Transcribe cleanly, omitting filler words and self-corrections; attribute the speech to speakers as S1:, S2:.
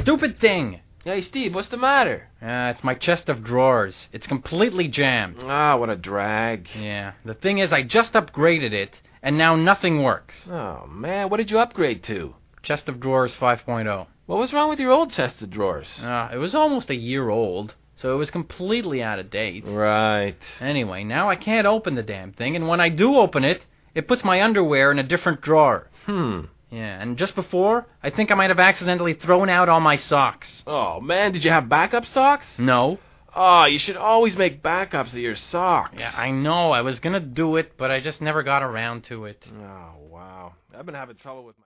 S1: stupid thing.
S2: Hey, Steve, what's the matter?
S1: It's my chest of drawers. It's completely jammed.
S2: Ah, what a drag.
S1: Yeah, the thing is I just upgraded it, and now nothing works.
S2: Oh, man, what did you upgrade to?
S1: Chest of drawers 5.0.
S2: What was wrong with your old chest of drawers?
S1: It was almost a year old, so it was completely out of date.
S2: Right.
S1: Anyway, now I can't open the damn thing, and when I do open it, it puts my underwear in a different drawer. Yeah, and just before, I think I might have accidentally thrown out all my socks.
S2: Oh, man, did you have backup socks?
S1: No.
S2: Oh, you should always make backups of your socks.
S1: Yeah, I know. I was gonna do it, but I just never got around to it.
S2: Oh, wow. I've been having trouble with my...